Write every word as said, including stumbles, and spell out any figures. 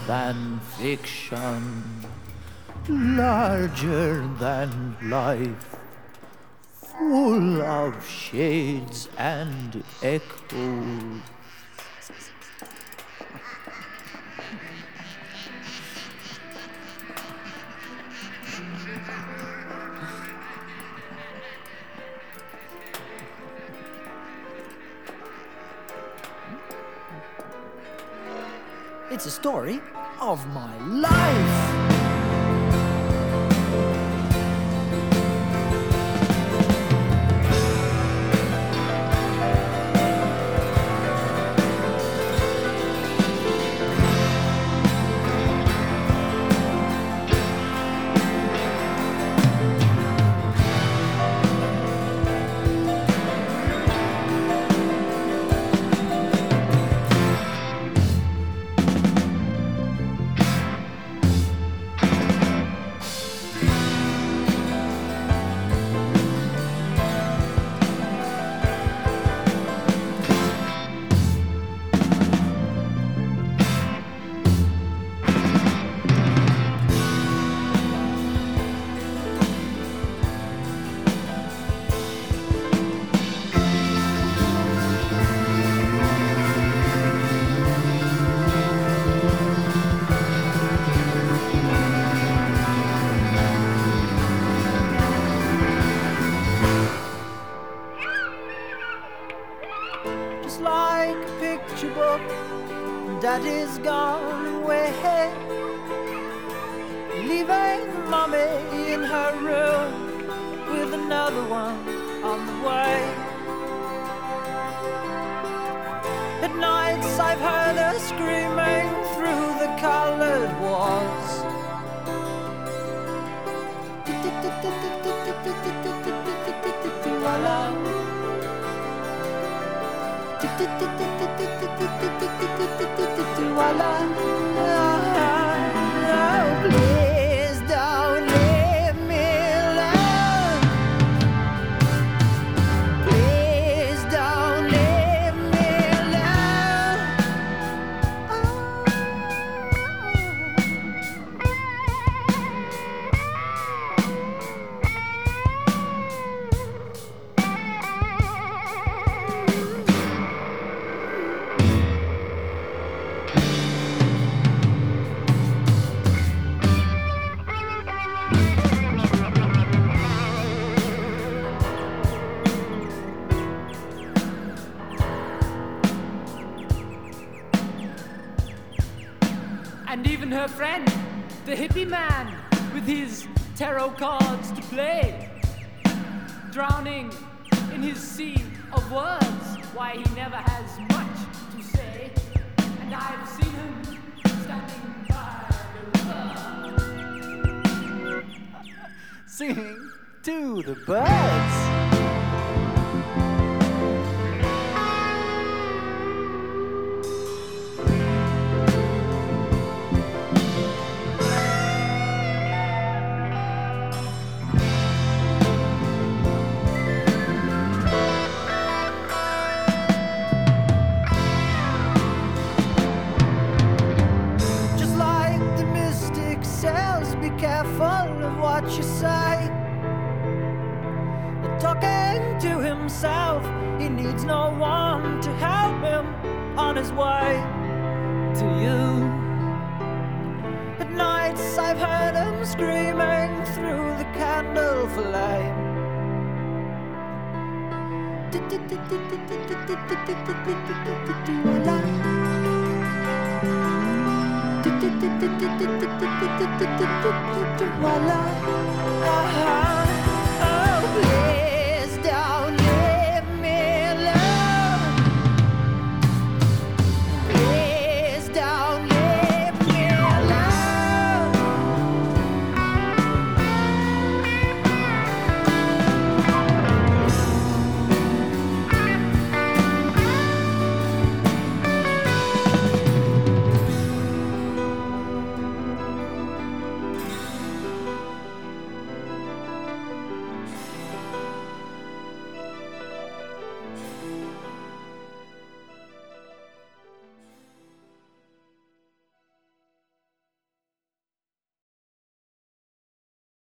than fiction, larger than life, full of shades and echoes. It's a story of my life. Just like a picture book that is gone away, leaving mommy in her room with another one on the way. At nights I've heard her screaming through the colored walls. Oh, please don't leave me alone. Please don't leave me alone. And even her friend, the hippie man, with his tarot cards to play, drowning in his sea of words, why he never has much to say. And I've seen him standing by the river, Singing to the birds. Be careful of what you say. Talking to himself, he needs no one to help him on his way to you. At nights I've heard him screaming through the candle flame. Voila.